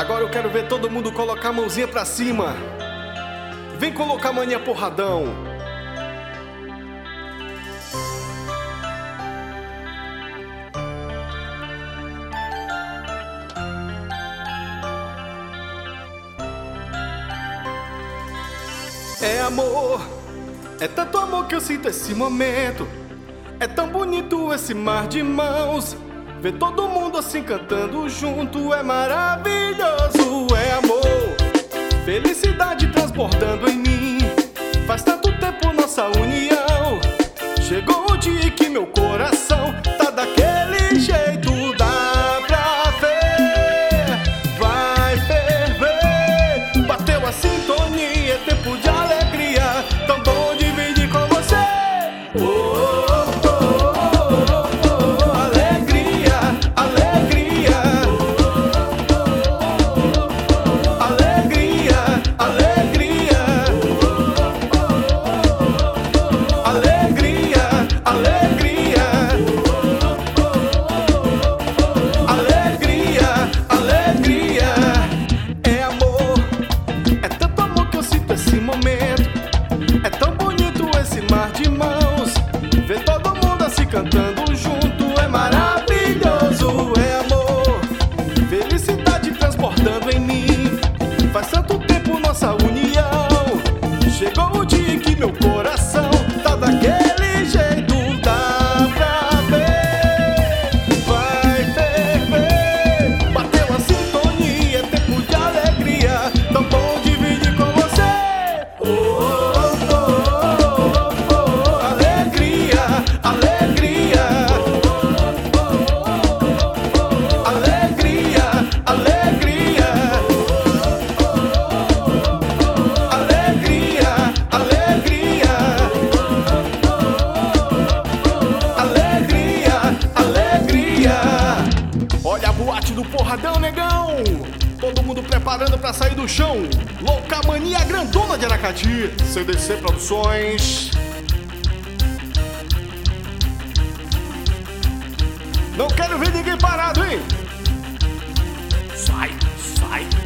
Agora eu quero ver todo mundo colocar a mãozinha pra cima. Vem colocar mania porradão. É amor, é tanto amor que eu sinto esse momento. É tão bonito esse mar de mãos. Ver todo mundo assim cantando junto é maravilhoso. É amor, felicidade transbordando em mim. Faz tanto tempo nossa união. Chegou o dia que meu coração tá daquele jeito. Dá pra ver, vai ferver. Bateu a sintonia, é tempo de alegria. Tão bom dividir com você. É tão bonito esse mar de mãos. Ver todo mundo assim cantando junto é maravilhoso. É amor, felicidade transbordando em mim. Faz tanto tempo nossa união. Chegou o dia que meu coração tá daquele jeito. Dá pra ver, vai ferver. Bateu a sintonia, é tempo de alegria. Tão bom dividir com você. Olha a boate do Porradão, negão! Todo mundo preparando pra sair do chão. Louca Mania Grandona de Aracati. CDC Produções. Não quero ver ninguém parado, hein? Sai, sai.